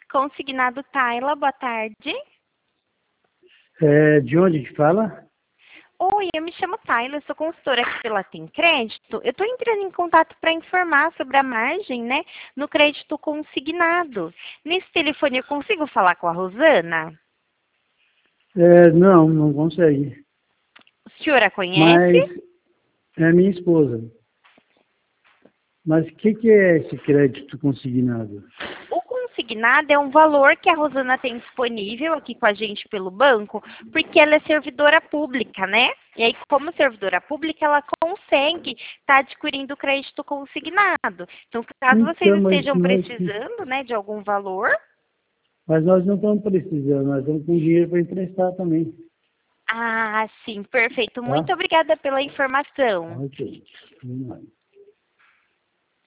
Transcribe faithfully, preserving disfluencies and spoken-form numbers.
Consignado Tayla, boa tarde. É, de onde que fala? Oi, eu me chamo Tayla, eu sou consultora aqui pela Tem Crédito. Eu estou entrando em contato para informar sobre a margem, né, no crédito consignado. Nesse telefone eu consigo falar com a Rosana? É, não, não consegue. A senhora conhece? Mas é minha esposa. Mas o que, que é esse crédito consignado? O consignado é um valor que a Rosana tem disponível aqui com a gente pelo banco, porque ela é servidora pública, né? E aí, como servidora pública, ela consegue estar adquirindo crédito consignado. Então, caso vocês Então, mas estejam nós, precisando, né, de algum valor, mas nós não estamos precisando, nós estamos com dinheiro para emprestar também. ah, sim, perfeito. Tá? Muito obrigada pela informação. Ok. Vamos lá.